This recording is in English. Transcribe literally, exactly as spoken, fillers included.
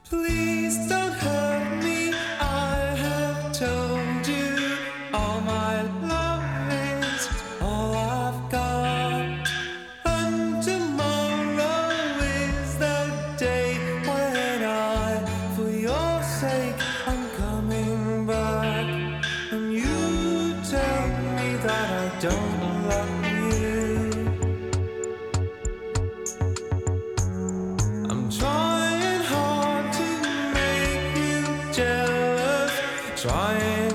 Please don't hurt me. I have told you all my love is all I've got. And tomorrow is the day when I, for your sake, I'm coming back. And you tell me that I don't love you. I'm trying hard to make you jealous, trying